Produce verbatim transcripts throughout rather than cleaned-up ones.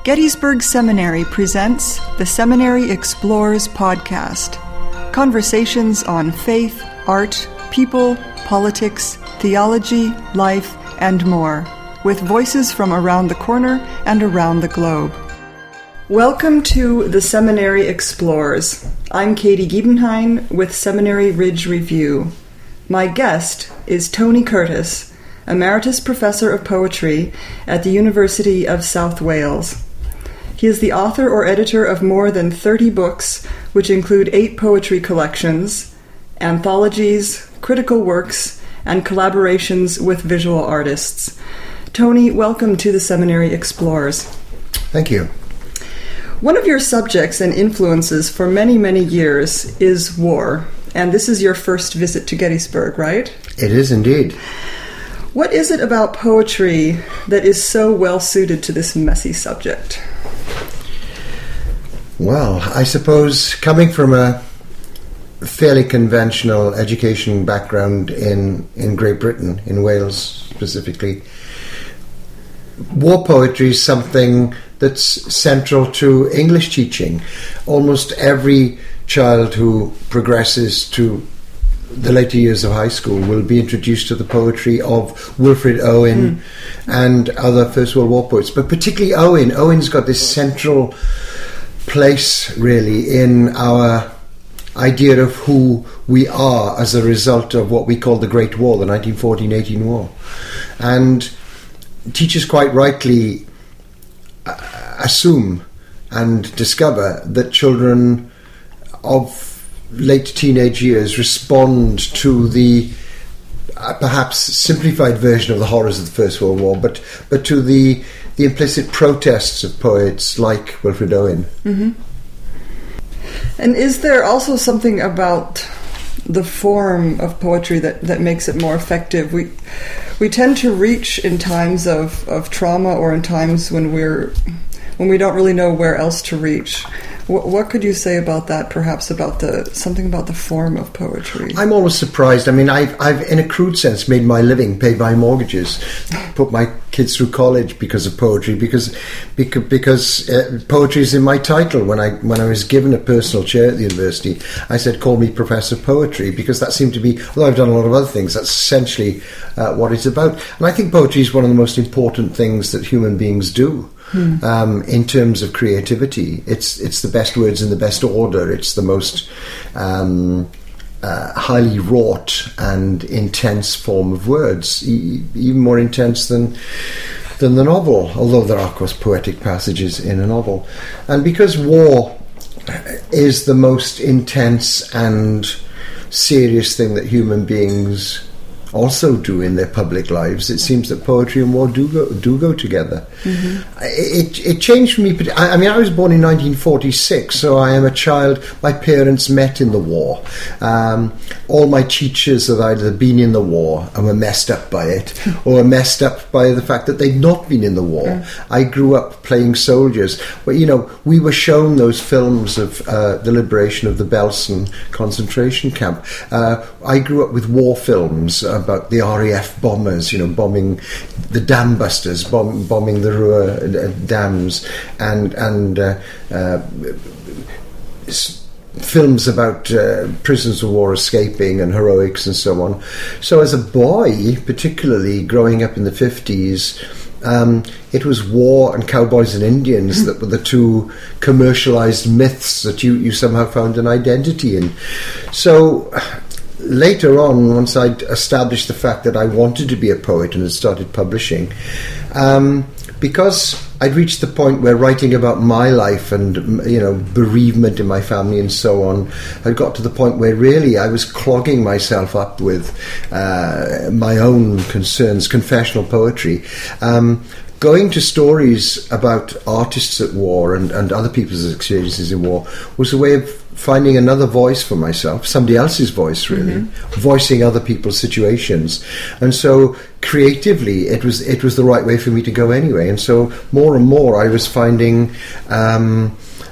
Gettysburg Seminary presents the Seminary Explores podcast. Conversations on faith, art, people, politics, theology, life, and more, with voices from around the corner and around the globe. Welcome to the Seminary Explores. I'm Katie Giebenheim with Seminary Ridge Review. My guest is Tony Curtis, Emeritus Professor of Poetry at the University of South Wales. He is the author or editor of more than thirty books, which include eight poetry collections, anthologies, critical works, and collaborations with visual artists. Tony, welcome to the Seminary Explores. Thank you. One of your subjects and influences for many, many years is war, and this is your first visit to Gettysburg, right? It is indeed. What is it about poetry that is so well suited to this messy subject? Well, I suppose coming from a fairly conventional education background in, in Great Britain, in Wales specifically, war poetry is something that's central to English teaching. Almost every child who progresses to the later years of high school will be introduced to the poetry of Wilfred Owen mm. and other First World War poets, but particularly Owen. Owen's got this central place, really, in our idea of who we are as a result of what we call the Great War, the nineteen fourteen eighteen War. And teachers quite rightly uh, assume and discover that children of late teenage years respond to the uh, perhaps simplified version of the horrors of the First World War, but but to the the implicit protests of poets like Wilfred Owen. Mm-hmm. And is there also something about the form of poetry that, that makes it more effective? We we tend to reach in times of, of trauma or in times when we're when we don't really know where else to reach. What, what could you say about that, perhaps about the something about the form of poetry? I'm always surprised. I mean, I've, I've in a crude sense, made my living, paid my mortgages, put my kids through college because of poetry, because because, because uh, poetry is in my title. When I when I was given a personal chair at the university, I said, call me Professor Poetry, because that seemed to be, although I've done a lot of other things, that's essentially uh, what it's about. And I think poetry is one of the most important things that human beings do. Hmm. Um, in terms of creativity, it's it's the best words in the best order. It's the most um, uh, highly wrought and intense form of words, e- even more intense than than the novel. Although there are, of course, poetic passages in a novel, and because war is the most intense and serious thing that human beings also do in their public lives, it seems that poetry and war do go do go together. Mm-hmm. It it changed for me. I, I mean, I was born in nineteen forty-six, so I am a child. My parents met in the war. Um, all my teachers had either been in the war and were messed up by it, or were messed up by the fact that they'd not been in the war. Mm. I grew up playing soldiers. But, you know, we were shown those films of uh, the liberation of the Belsen concentration camp. Uh, I grew up with war films about the R A F bombers, you know, bombing the dam busters, bomb, bombing the Ruhr uh, dams, and and uh, uh, s- films about uh, prisoners of war escaping and heroics and so on. So as a boy, particularly growing up in the fifties, um, it was war and cowboys and Indians that were the two commercialized myths that you, you somehow found an identity in. So later on, once I'd established the fact that I wanted to be a poet and had started publishing, um, because I'd reached the point where writing about my life and, you know, bereavement in my family and so on, had got to the point where really I was clogging myself up with uh, my own concerns, confessional poetry. Um, Going to stories about artists at war and, and other people's experiences in war was a way of finding another voice for myself, somebody else's voice, really, mm-hmm. voicing other people's situations. And so creatively, it was it was the right way for me to go anyway. And so more and more, I was finding um,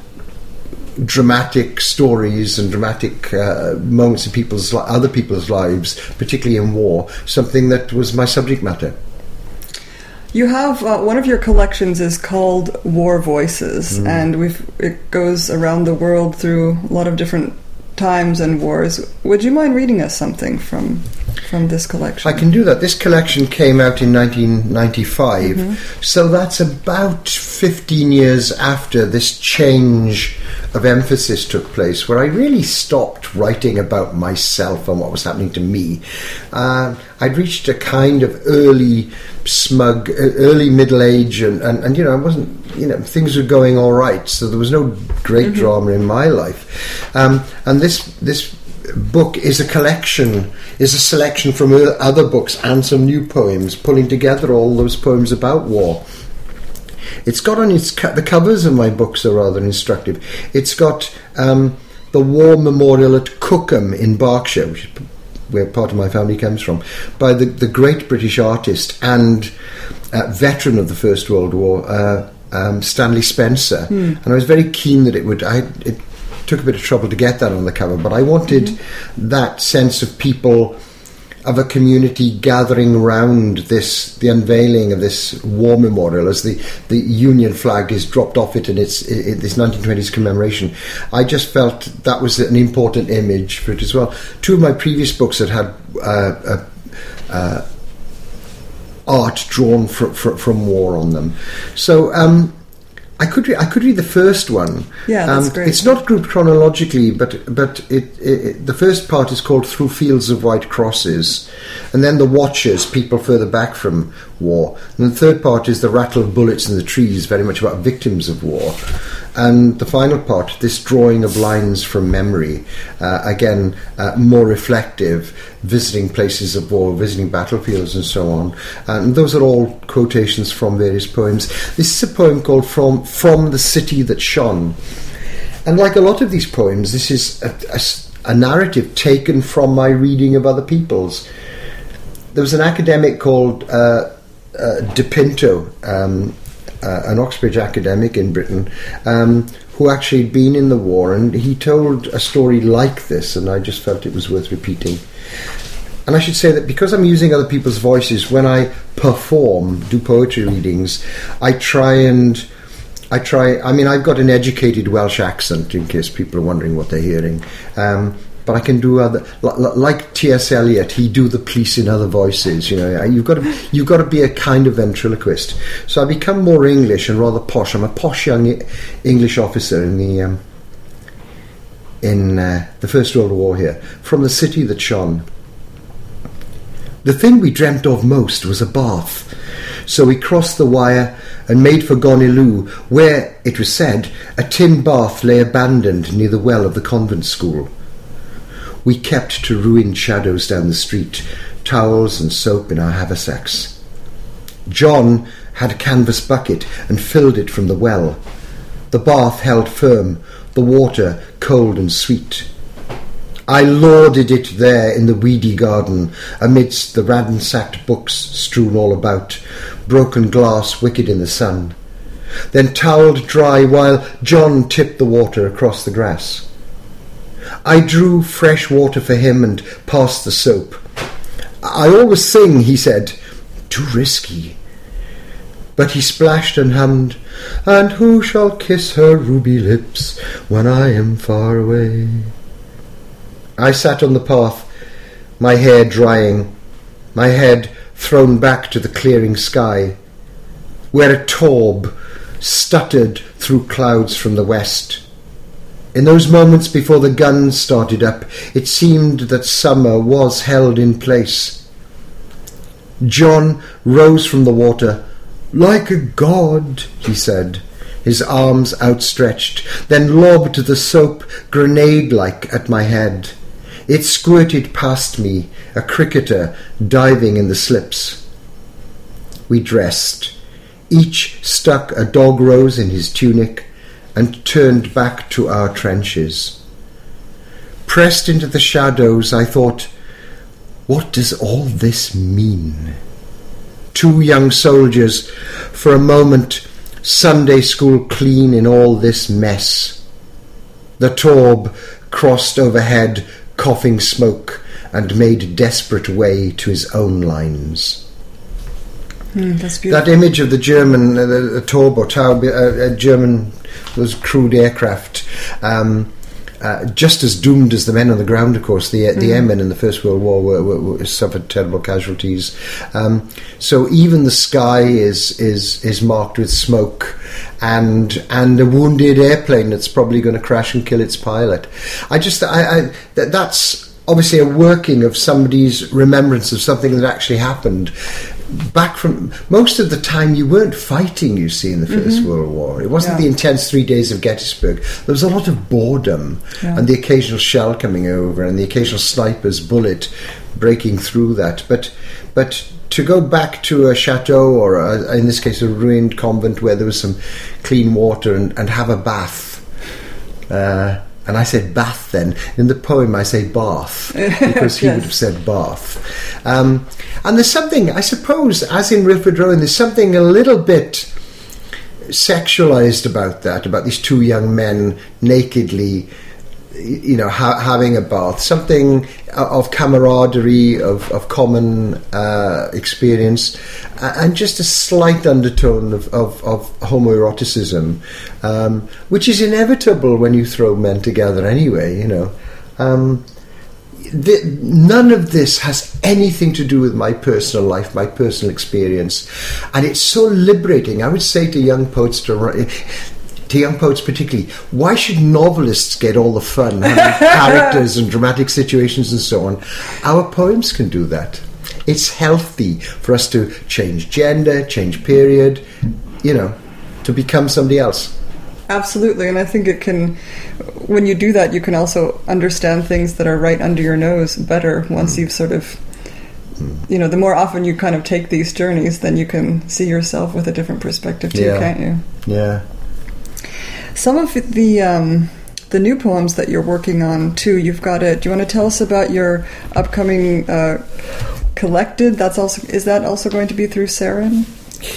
dramatic stories and dramatic uh, moments in people's other people's lives, particularly in war, something that was my subject matter. You have uh, one of your collections is called War Voices, mm. and we've it goes around the world through a lot of different times and wars. Would you mind reading us something from from this collection? I can do that. This collection came out in nineteen ninety-five, mm-hmm. so that's about fifteen years after this change of emphasis took place, where I really stopped writing about myself and what was happening to me. Uh, I'd reached a kind of early smug, early middle age, and, and, and you know, I wasn't, you know, things were going all right, so there was no great mm-hmm. drama in my life. Um, and this this book is a collection, is a selection from other books and some new poems, pulling together all those poems about war. It's got on its co- the covers of my books are rather instructive. It's got um, the War Memorial at Cookham in Berkshire, which is where part of my family comes from, by the, the great British artist and uh, veteran of the First World War, uh, um, Stanley Spencer. Mm. And I was very keen that it would... I, it took a bit of trouble to get that on the cover, but I wanted mm-hmm. that sense of people, of a community gathering around this, the unveiling of this war memorial as the, the Union flag is dropped off it in its in this nineteen twenties commemoration. I just felt that was an important image for it as well. Two of my previous books had had uh, uh, uh, art drawn fr- fr- from war on them. So um, I could re- I could read the first one. Yeah, that's um, great. It's not grouped chronologically, but but it, it the first part is called Through Fields of White Crosses, and then the Watchers, people further back from war, and the third part is the rattle of bullets in the trees, very much about victims of war, and the final part, this drawing of lines from memory, uh, again uh, more reflective, visiting places of war, visiting battlefields and so on, and those are all quotations from various poems. This is a poem called From From the City That Shone, and like a lot of these poems, this is a, a, a narrative taken from my reading of other people's. There was an academic called uh, uh, De Pinto, um, uh, an Oxbridge academic in Britain, um, who actually had been in the war, and he told a story like this, and I just felt it was worth repeating. And I should say that because I'm using other people's voices, when I perform, do poetry readings, I try and... I try... I mean, I've got an educated Welsh accent, in case people are wondering what they're hearing. Um, but I can do other... Like T S Eliot, he do the police in other voices, you know. You've got to, you've got to be a kind of ventriloquist. So I become more English and rather posh. I'm a posh young English officer in the... Um, in uh, the First World War here. From the City That Shone. The thing we dreamt of most was a bath, so we crossed the wire and made for Gonilou, where, it was said, a tin bath lay abandoned near the well of the convent school. We kept to ruined shadows down the street, towels and soap in our haversacks. John had a canvas bucket and filled it from the well. The bath held firm, the water cold and sweet. I lauded it there in the weedy garden, amidst the ransacked books strewn all about, broken glass wicked in the sun, then towelled dry while John tipped the water across the grass. I drew fresh water for him and passed the soap. I always sing, he said, too risky. But he splashed and hummed, and who shall kiss her ruby lips when I am far away? I sat on the path, my hair drying, my head thrown back to the clearing sky, where a taube stuttered through clouds from the west. In those moments before the guns started up, it seemed that summer was held in place. John rose from the water, like a god, he said, his arms outstretched, then lobbed the soap grenade-like at my head. It squirted past me, a cricketer diving in the slips. We dressed. Each stuck a dog rose in his tunic and turned back to our trenches. Pressed into the shadows, I thought, what does all this mean? Two young soldiers, for a moment, Sunday school clean in all this mess. The Taube crossed overhead, coughing smoke, and made desperate way to his own lines. Mm, that's beautiful. That image of the German, uh, the, the Taube, Taube, uh, uh, German, those crude aircraft, um, uh, just as doomed as the men on the ground, of course. The the mm. airmen in the First World War were, were, were suffered terrible casualties. Um, so even the sky is is is marked with smoke, and and a wounded airplane that's probably going to crash and kill its pilot. I just I, I that, that's obviously a working of somebody's remembrance of something that actually happened. Back from most of the time, you weren't fighting, you see, in the First mm-hmm. World War. It wasn't yeah. the intense three days of Gettysburg. There was a lot of boredom yeah. and the occasional shell coming over and the occasional sniper's bullet breaking through that. But but to go back to a chateau or, a, in this case, a ruined convent where there was some clean water and, and have a bath. Uh, and I said bath then. In the poem I say bath because he yes. would have said bath. Um, and there's something, I suppose, as in Wilfred Rowan, there's something a little bit sexualized about that, about these two young men nakedly, you know, ha- having a bath. Something of camaraderie, of, of common uh, experience, uh, and just a slight undertone of, of, of homoeroticism, um, which is inevitable when you throw men together anyway, you know. Um, the, none of this has anything to do with my personal life, my personal experience, and it's so liberating. I would say to young poets to write, to young poets particularly, why should novelists get all the fun, having characters and dramatic situations and so on? Our poems can do that. It's healthy for us to change gender, change period, you know, to become somebody else. Absolutely, and I think it can, when you do that, you can also understand things that are right under your nose better once mm. you've sort of, mm. you know, the more often you kind of take these journeys, then you can see yourself with a different perspective too, yeah. can't you? Yeah. Some of the um, the new poems that you're working on too, you've got it. Do you want to tell us about your upcoming uh, Collected? That's also is that also going to be through Saren?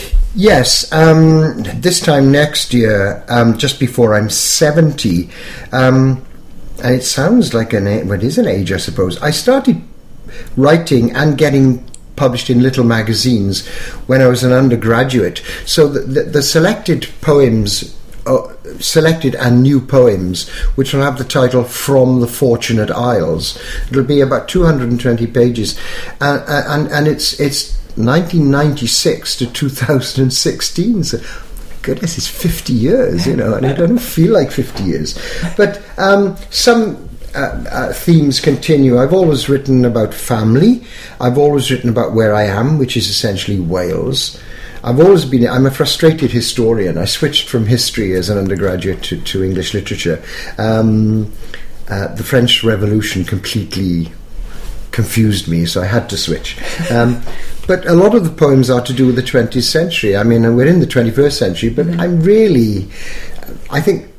Yes, um, this time next year, um, just before I'm seventy, um, and it sounds like an age, well, it is an age, I suppose. I started writing and getting published in little magazines when I was an undergraduate. So the, the, the selected poems, uh, selected and new poems, which will have the title From the Fortunate Isles. It'll be about two hundred twenty pages, uh, and and it's it's. nineteen ninety-six to two thousand sixteen, so goodness, it's fifty years, you know, and it doesn't feel like fifty years. But um, some uh, uh, themes continue. I've always written about family. I've always written about where I am, which is essentially Wales. I've always been, I'm a frustrated historian. I switched from history as an undergraduate to, to English literature. Um, uh, the French Revolution completely confused me, so I had to switch. Um, but a lot of the poems are to do with the twentieth century. I mean, we're in the twenty-first century, but mm-hmm. I'm really, I think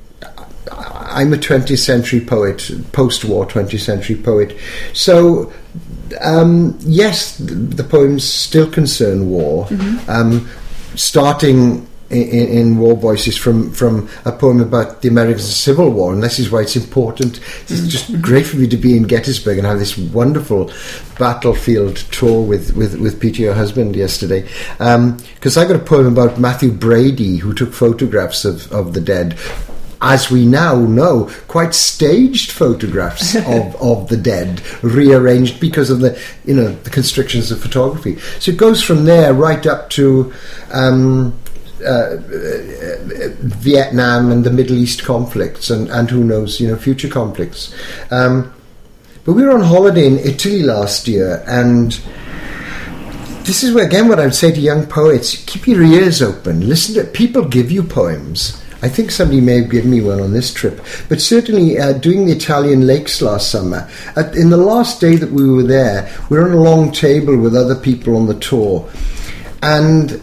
I'm a twentieth century poet, post-war twentieth century poet. So, um, yes, the, the poems still concern war, mm-hmm. um, starting In, in War Voices from, from a poem about the American Civil War, and this is why it's important. It's mm-hmm. just great for me to be in Gettysburg and have this wonderful battlefield tour with, with, with Peter, your husband, yesterday. Because um, I got a poem about Matthew Brady, who took photographs of, of the dead. As we now know, quite staged photographs of, of the dead, rearranged because of the, you know, the constrictions of photography. So it goes from there right up to Um, Uh, uh, Vietnam and the Middle East conflicts, and, and who knows, you know, future conflicts. Um, but we were on holiday in Italy last year, and this is where, again, what I would say to young poets: keep your ears open. Listen to people. Give you poems. I think somebody may have given me one on this trip, but certainly uh, doing the Italian lakes last summer. At, in the last day that we were there, we were on a long table with other people on the tour, and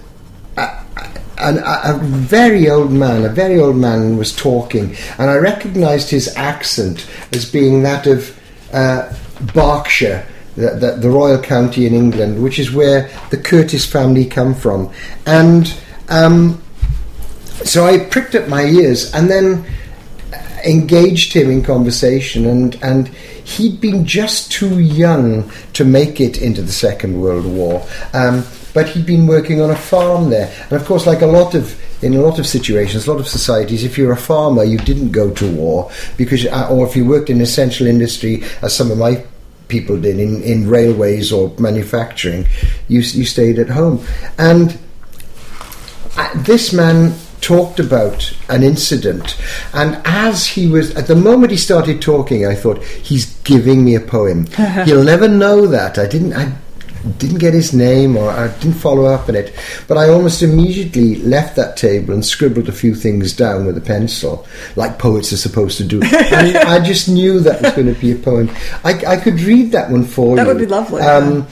And a, a very old man, a very old man was talking, and I recognised his accent as being that of uh, Berkshire, the, the, the royal county in England, which is where the Curtis family come from. And um, so I pricked up my ears and then engaged him in conversation, and, and he'd been just too young to make it into the Second World War. Um, but he'd been working on a farm there. And of course, like a lot of in a lot of situations, a lot of societies, if you're a farmer, you didn't go to war because, or if you worked in essential industry, as some of my people did in, in railways or manufacturing, you you stayed at home. And this man talked about an incident, and as he was, at the moment he started talking, I thought, he's giving me a poem. He'll never know that. I didn't I didn't get his name, or I didn't follow up on it, but I almost immediately left that table and scribbled a few things down with a pencil, like poets are supposed to do. And I just knew that was going to be a poem. I, I could read that one for that you. That would be lovely. Um,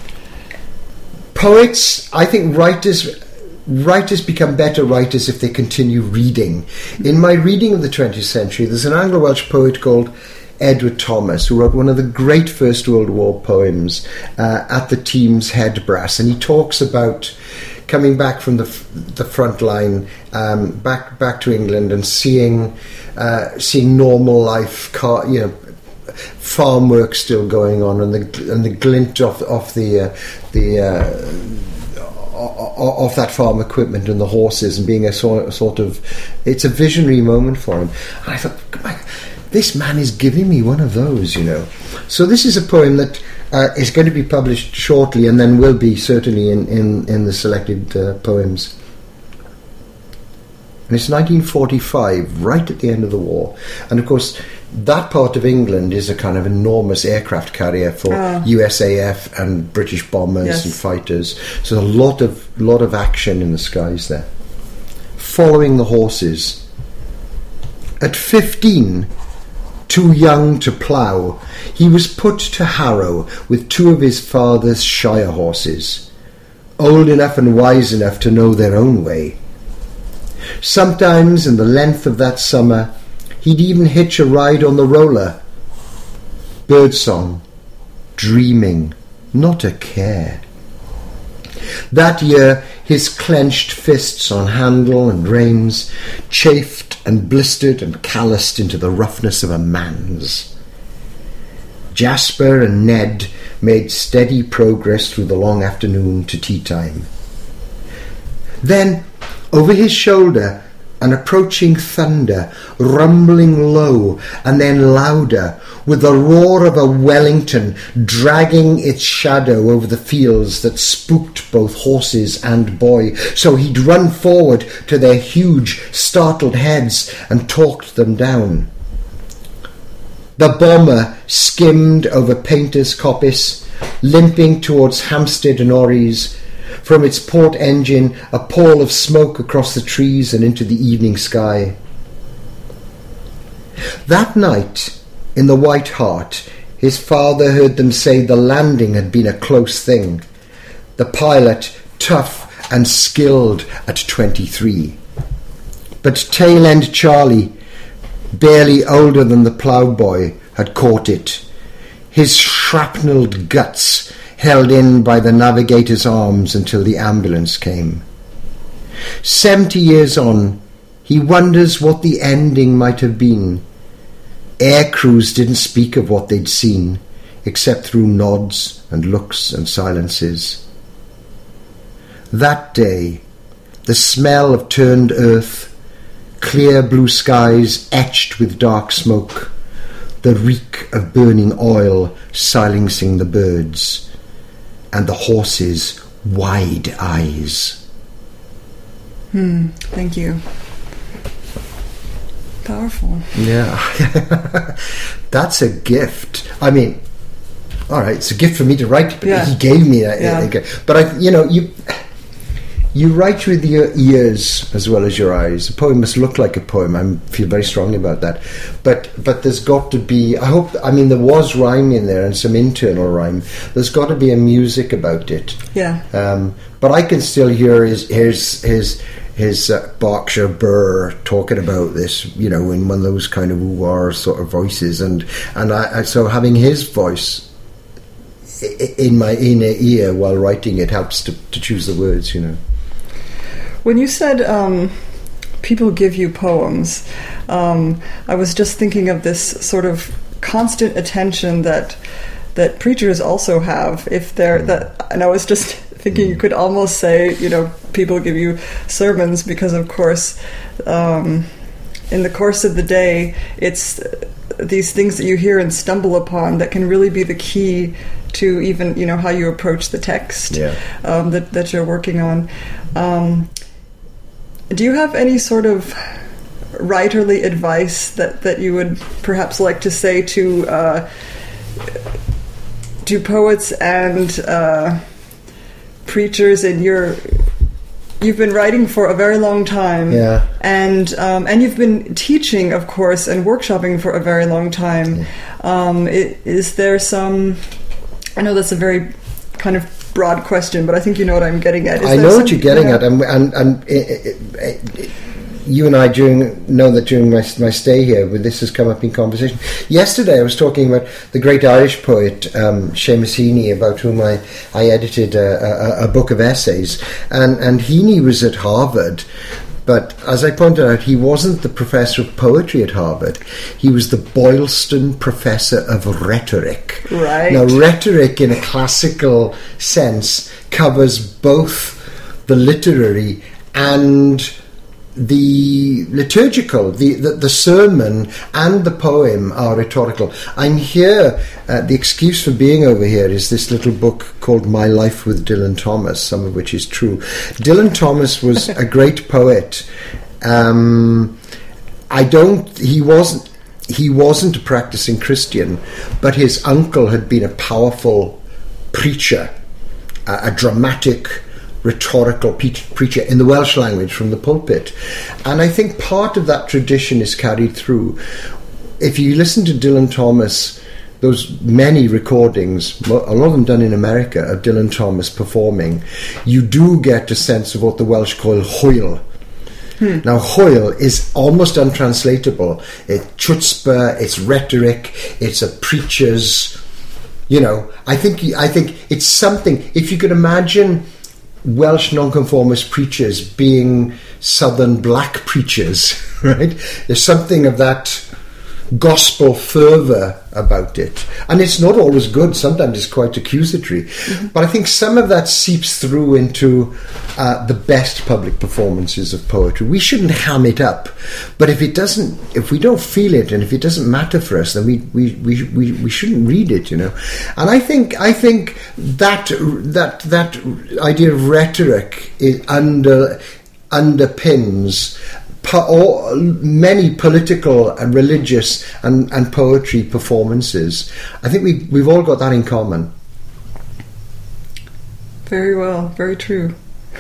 poets, I think writers... Writers become better writers if they continue reading. In my reading of the twentieth century, there's an Anglo-Welsh poet called Edward Thomas, who wrote one of the great First World War poems, uh, At the Team's Head Brass, and he talks about coming back from the the front line, um, back back to England, and seeing uh, seeing normal life, car, you know, farm work still going on, and the and the glint of of the uh, the. Uh, of that farm equipment and the horses, and being a sort, a sort of, it's a visionary moment for him. And I thought, my, this man is giving me one of those, you know. So this is a poem that uh, is going to be published shortly, and then will be certainly in, in, in the selected uh, poems. And it's nineteen forty-five, right at the end of the war. And of course, that part of England is a kind of enormous aircraft carrier for oh. U S A F and British bombers yes. and fighters. So a lot of lot of action in the skies there. Following the horses. At fifteen, too young to plough, he was put to Harrow with two of his father's shire horses, old enough and wise enough to know their own way. Sometimes in the length of that summer, he'd even hitch a ride on the roller. Birdsong, dreaming, not a care. That year, his clenched fists on handle and reins chafed and blistered and calloused into the roughness of a man's. Jasper and Ned made steady progress through the long afternoon to tea time. Then, over his shoulder, an approaching thunder, rumbling low and then louder, with the roar of a Wellington dragging its shadow over the fields that spooked both horses and boy. So he'd run forward to their huge, startled heads and talked them down. The bomber skimmed over Painter's Coppice, limping towards Hampstead and Orries. From its port engine, a pall of smoke across the trees and into the evening sky. That night, in the White Hart, his father heard them say the landing had been a close thing. The pilot, tough and skilled at twenty-three. But tail-end Charlie, barely older than the ploughboy, had caught it. His shrapnelled guts held in by the navigator's arms until the ambulance came. Seventy years on, he wonders what the ending might have been. Air crews didn't speak of what they'd seen, except through nods and looks and silences. That day, the smell of turned earth, clear blue skies etched with dark smoke, the reek of burning oil silencing the birds, and the horses' wide eyes. Hmm, thank you. Powerful. Yeah. That's a gift. I mean, all right, it's a gift for me to write, but yeah. he gave me that. Yeah. But, I, you know, you you write with your ears as well as your eyes. A poem must look like a poem. I feel very strongly about that. But but there's got to be, I hope, I mean, there was rhyme in there and some internal rhyme. There's got to be a music about it. Yeah. Um, but I can still hear his his his, his uh, Berkshire burr talking about this, you know, in one of those kind of ooh-ah sort of voices. And, and I, I, so having his voice in my inner ear while writing it helps to, to choose the words, you know. When you said um, people give you poems, um, I was just thinking of this sort of constant attention that that preachers also have. If they're that, and I was just thinking mm. you could almost say, you know, people give you sermons because, of course, um, in the course of the day, it's these things that you hear and stumble upon that can really be the key to even, you know, how you approach the text yeah. um, that, that you're working on. Um, do you have any sort of writerly advice that, that you would perhaps like to say to uh, to poets and uh, preachers in your... You've been writing for a very long time, yeah, and um, and you've been teaching, of course, and workshopping for a very long time. Yeah. Um, is, is there some? I know that's a very kind of broad question, but I think you know what I'm getting at. Is I know some, what you're getting you know, at, and and, and it, it, it, it, you and I during know that during my my stay here, this has come up in conversation. Yesterday, I was talking about the great Irish poet um, Seamus Heaney, about whom I I edited a, a, a book of essays, and and Heaney was at Harvard. But as I pointed out, he wasn't the professor of poetry at Harvard. He was the Boylston Professor of Rhetoric. Right. Now, rhetoric in a classical sense covers both the literary and the liturgical. The, the, the sermon and the poem are rhetorical. I'm here, uh, the excuse for being over here is this little book called My Life with Dylan Thomas, some of which is true. Dylan Thomas was a great poet. Um, I don't, he wasn't, he wasn't a practicing Christian, but his uncle had been a powerful preacher, a, a dramatic rhetorical pe- preacher in the Welsh language from the pulpit. And I think part of that tradition is carried through. If you listen to Dylan Thomas, those many recordings, a lot of them done in America, of Dylan Thomas performing, you do get a sense of what the Welsh call hwyl. Hmm. Now, hwyl is almost untranslatable. It's chutzpah, it's rhetoric, it's a preacher's, you know, I think, I think it's something, if you could imagine Welsh nonconformist preachers being Southern black preachers, right? There's something of that gospel fervour about it. And it's not always good. Sometimes it's quite accusatory. Mm-hmm. But I think some of that seeps through into uh, the best public performances of poetry. We shouldn't ham it up. But if it doesn't, if we don't feel it and if it doesn't matter for us, then we we, we, we, we shouldn't read it, you know. And I think I think that that that idea of rhetoric is under underpins or many political and religious and, and poetry performances. I think we, we've all got that in common. Very well, very true.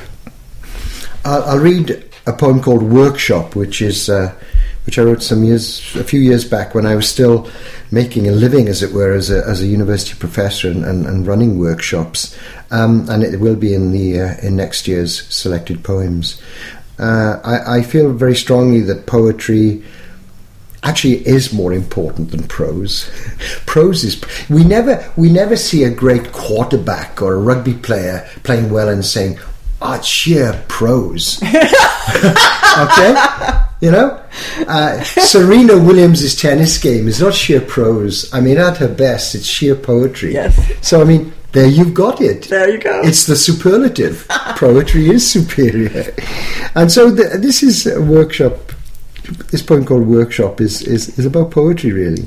I'll, I'll read a poem called Workshop, which is uh, which I wrote some years, a few years back when I was still making a living, as it were, as a, as a university professor and, and, and running workshops. Um, and it will be in the uh, in next year's selected poems. Uh, I, I feel very strongly that poetry actually is more important than prose. Prose is we never we never see a great quarterback or a rugby player playing well and saying, "Oh, it's sheer prose." Okay, you know, uh, Serena Williams' tennis game is not sheer prose. I mean, at her best, it's sheer poetry. Yes. So I mean, there you've got it. There you go. It's the superlative. Poetry is superior. And so the, this is a workshop. This poem called Workshop is, is, is about poetry, really.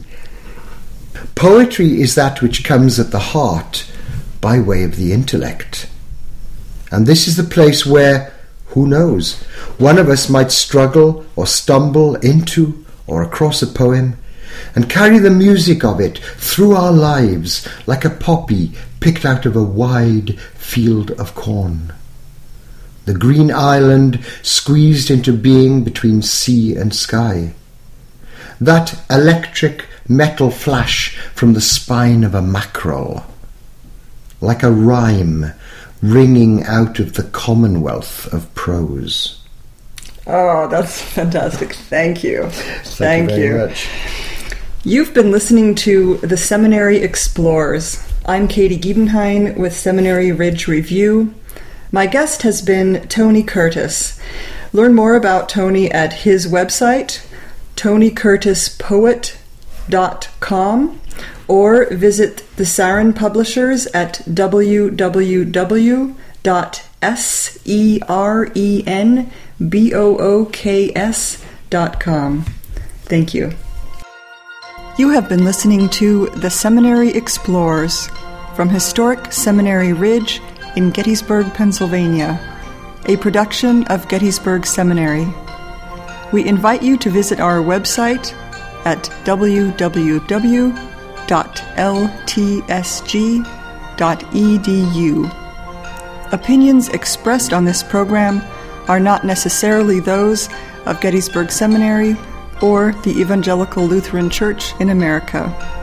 Poetry is that which comes at the heart by way of the intellect. And this is the place where, who knows, one of us might struggle or stumble into or across a poem and carry the music of it through our lives like a poppy picked out of a wide field of corn. The green island squeezed into being between sea and sky. That electric metal flash from the spine of a mackerel. Like a rhyme ringing out of the commonwealth of prose. Oh, that's fantastic. Thank you. Thank, Thank you. Very you. Much. You've been listening to The Seminary Explores. I'm Katie Giebenhein with Seminary Ridge Review. My guest has been Tony Curtis. Learn more about Tony at his website, tony curtis poet dot com, or visit the Sarin Publishers at w w w dot S E R E N B O O K S dot com. Thank you. You have been listening to The Seminary Explores from historic Seminary Ridge in Gettysburg, Pennsylvania, a production of Gettysburg Seminary. We invite you to visit our website at w w w dot l t s g dot e d u. Opinions expressed on this program are not necessarily those of Gettysburg Seminary or the Evangelical Lutheran Church in America.